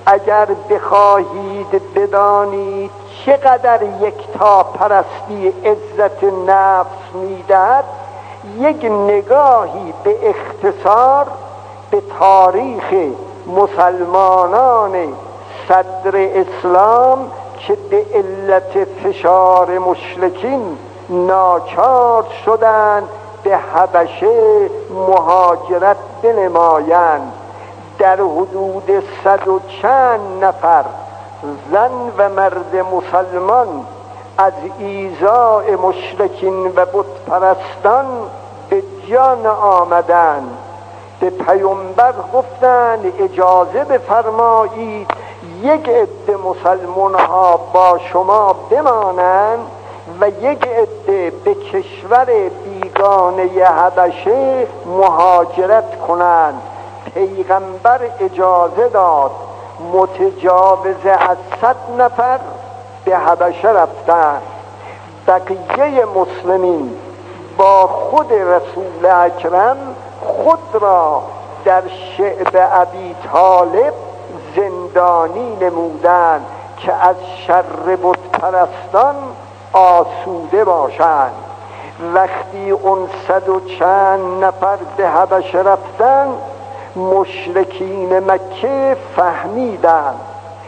اگر بخواهید بدانید چقدر یکتا پرستی عزت نفس میدهد، یک نگاهی به اختصار به تاریخ مسلمانان صدر اسلام که به علت فشار مشرکین ناچار شدند به حبشه مهاجرت بنمایند، در حدود 100 و چند نفر زن و مرد مسلمان از ایذاء مشرکین و بت پرستان به جان آمدند. به پیامبر گفتند اجازه بفرمایید یک عده مسلمان ها با شما بمانند و یک عده به کشور بیگانه حبشه مهاجرت کنند. پیغمبر اجازه داد. متجاوز از 100 نفر به حبشه رفتند. بقیه مسلمین با خود رسول اکرم خود را در شعب ابی طالب زندانی نمودند که از شر بت پرستان آسوده باشند. وقتی اون 100 و چند نفر به حبشه رفتند، مشرکین مکه فهمیدند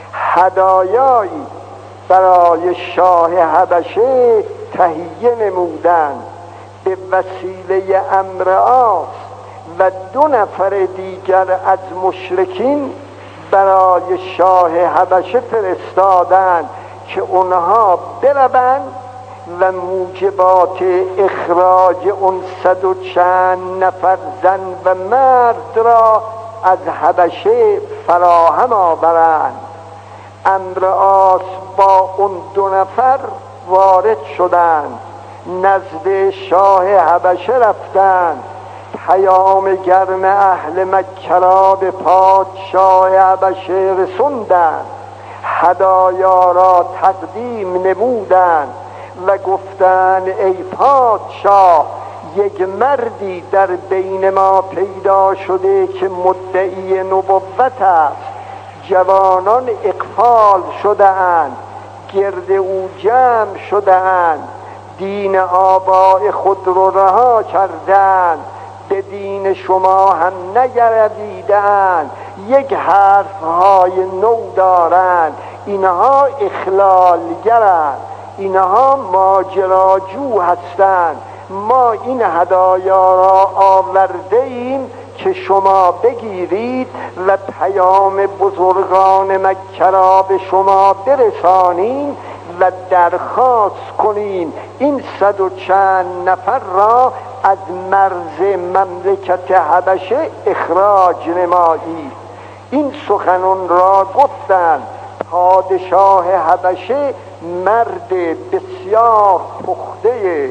هدایایی برای شاه حبشه تهیه نمودند. به وسیله عمرو عاص و 2 نفر دیگر از مشرکین برای شاه حبشه فرستادند که اونها بروند و موجبات اخراج اون 100 و چند نفر زن و مرد را از حبشه فراهم آورند. عمرو عاص با اون 2 نفر وارد شدند، نزد شاه حبشه رفتند، پیام گرم اهل مکه را به پادشاه حبشه رسوندند، هدایا را تقدیم نمودند و گفتند ای پادشاه، یک مردی در بین ما پیدا شده که مدعی نبوت است. جوانان اقفال شده اند، گرد او جمع شده اند، دین آباء خود رو رها کردند، به دین شما هم نگردیدند، یک حرفهای نو دارند، اینها اخلالگرند، اینها ماجراجو هستند. ما این هدایا را آورده ایم که شما بگیرید و پیام بزرگان مکه را به شما برسانید و درخواست کنین این 100 و چند نفر را از مرز مملکت حبشه اخراج نمایید. این سخنان را گفتند. پادشاه حبشه مرد بسیار پخته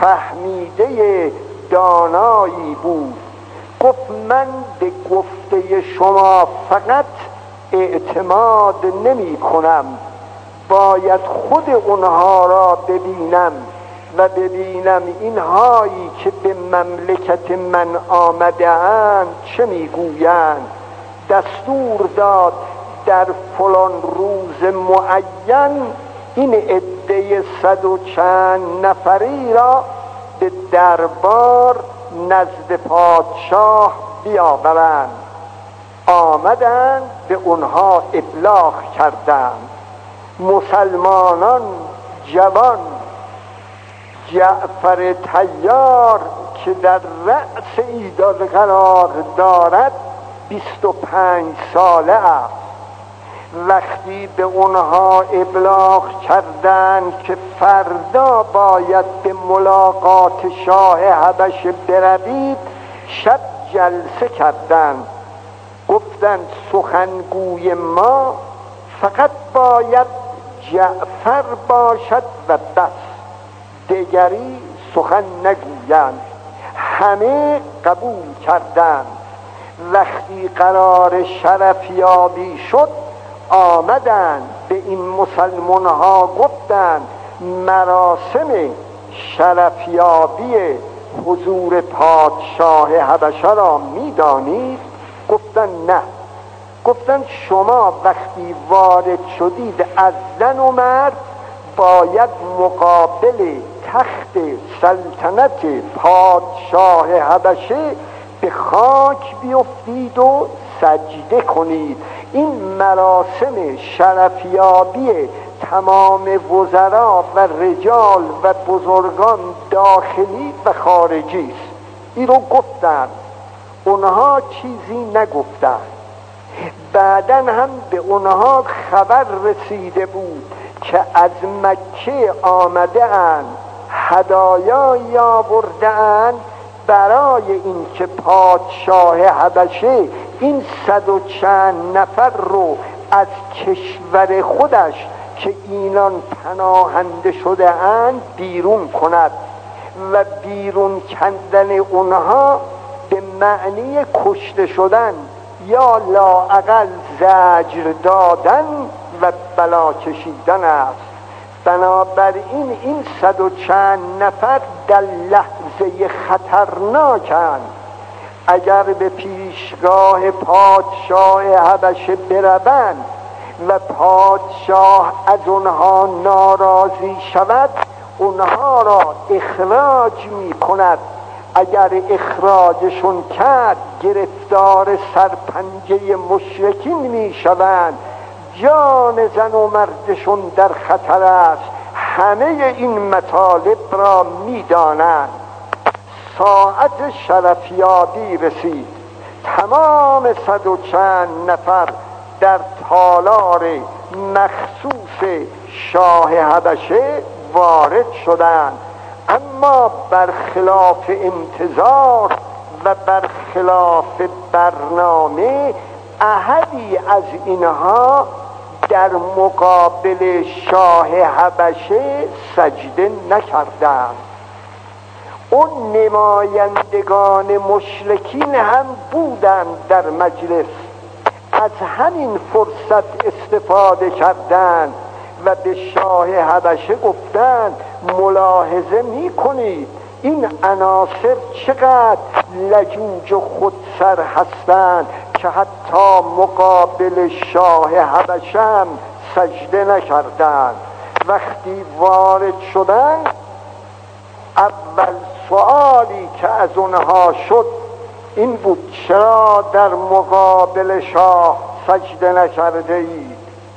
فهمیده دانایی بود. گفت من به گفته شما فقط اعتماد نمی کنم، باید خود اونها را ببینم و ببینم اینهایی که به مملکت من آمده اند چه میگویند. دستور داد در فلان روز معین این عده 100 و چند نفری را به دربار نزد پادشاه بیاورند. آمدند به اونها ابلاغ کردند. مسلمانان جوان جعفر طیار که در رأس ایداد قرار دارد 25 ساله است. وقتی به اونها ابلاغ کردند که فردا باید به ملاقات شاه حبشه بروید، شب جلسه کردند. گفتند سخنگوی ما فقط باید جعفر باشد و بس، دیگری سخن نگویند. همه قبول کردند. وقتی قرار شرفیابی شد آمدند به این مسلمان ها گفتند مراسم شرفیابی حضور پادشاه حبشه را می دانید؟ گفتند نه. گفتن شما وقتی وارد شدید از زن و مرد باید مقابل تخت سلطنت پادشاه حبشه به خاک بیفتید و سجده کنید. این مراسم شرفیابی تمام وزرا و رجال و بزرگان داخلی و خارجی است. این رو گفتن، اونها چیزی نگفتن. بعداً هم به اونها خبر رسیده بود که از مکه آمده اند، هدایایی آورده اند برای این که پادشاه حبشه این 100 و چند نفر رو از کشور خودش که اینان پناهنده شده اند بیرون کند و بیرون کندن اونها به معنی کشته شدن یا لااقل زجر دادن و بلا کشیدن است. بنابراین این 100 و چند نفر در لحظه خطرناکند. اگر به پیشگاه پادشاه حبشه بروند و پادشاه از اونها ناراضی شود اونها را اخراج می کند. اگر اخراجشون کرد گرفتار سرپنجه مشرکین می شوند، جان زن و مردشون در خطر است. همه این مطالب را می دانند. ساعت شرفیابی رسید. تمام 100 و چند نفر در تالار مخصوص شاه حبشه وارد شدند، اما برخلاف انتظار و برخلاف برنامه احدی از اینها در مقابل شاه حبشه سجده نکردند. اون نمایندگان مشرکین هم بودند در مجلس، از همین فرصت استفاده کردند و به شاه حبشه گفتند ملاحظه می کنید این عناصر چقدر لجوج و خودسر هستند که حتی مقابل شاه حبشه هم سجده نکردند. وقتی وارد شدند اول سوالی که از اونها شد این بود چرا در مقابل شاه سجده نکرده اید؟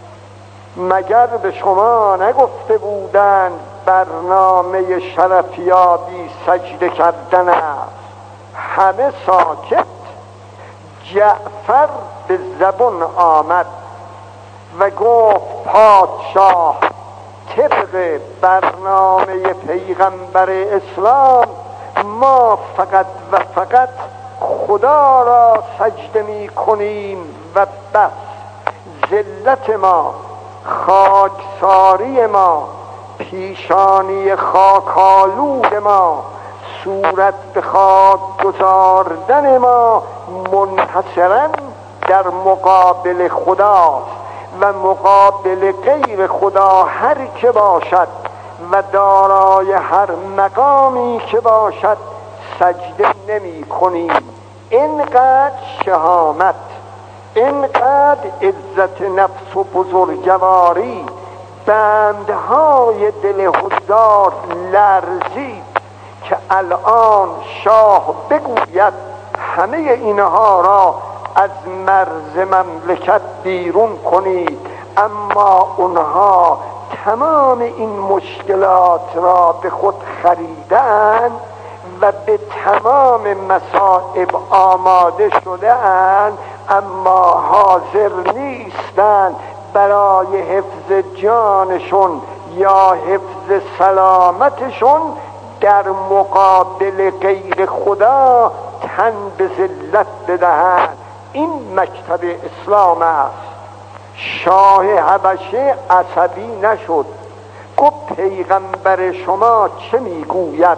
مگر به شما نگفته بودند برنامه شرفیابی سجده کردن است؟ همه ساکت. جعفر به زبان آمد و گفت پادشاه طبق برنامه پیغمبر اسلام ما فقط و فقط خدا را سجده می کنیم و بس. ذلت ما، خاکساری ما، پیشانی خاکالود ما، صورت به خاک گذاردن ما منحصراً در مقابل خداست و مقابل غیر خدا هر که باشد و دارای هر مقامی که باشد سجده نمی کنیم. اینقدر شهامت، اینقدر عزت نفس و بزرگواری بندهای دل حضار لرزید که الان شاه بگوید همه اینها را از مرز مملکت بیرون کنید. اما اونها تمام این مشکلات را به خود خریدند و به تمام مصائب آماده شده‌اند، اما حاضر نیستند برای حفظ جانشون یا حفظ سلامتشون در مقابل غیر خدا تن به ذلت بدهند. این مکتب اسلام است. شاه حبشه عصبی نشد، گفت پیغمبر شما چه میگوید؟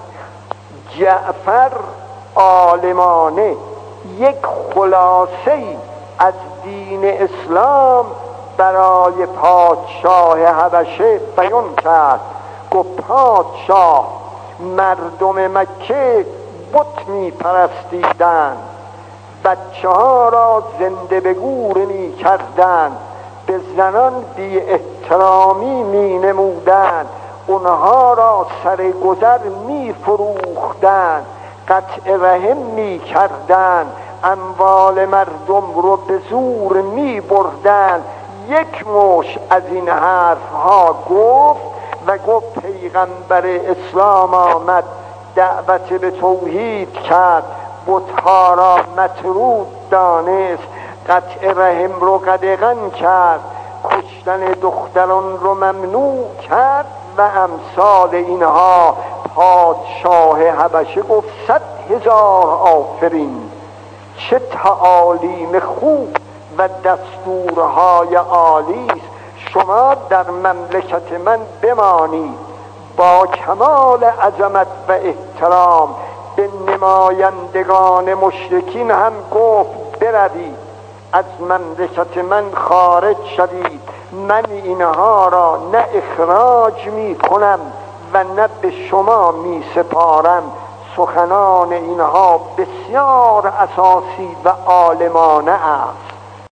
جعفر عالمانه یک خلاصه‌ای از دین اسلام برای پادشاه حبشه بیان کرد. گفت پادشاه مردم مکه بت می پرستیدند، بچه ها را زنده به گور می کردند، به زنان بی احترامی می نمودند، اونها را سر گذر می فروختند، قطع رحم می کردند، اموال مردم رو به زور می بردند. یک مش از این حرف ها گفت و گفت پیغمبر اسلام آمد، دعوت به توحید کرد، بت‌ها را مطرود دانست، قطع رحم رو قدغن کرد، کشتن دختران رو ممنوع کرد و امثال اینها. پادشاه حبشه گفت 100,000 آفرین، چه تعالیم خوب و دستورهای عالی است. شما در مملکت من بمانید، با کمال عظمت و احترام به نمایندگان مشرکین هم گفت بروید، از مملکت من خارج شوید، من اینها را نه اخراج می کنم و نه به شما می سپارم. سخنان اینها بسیار اساسی و عالمانه است.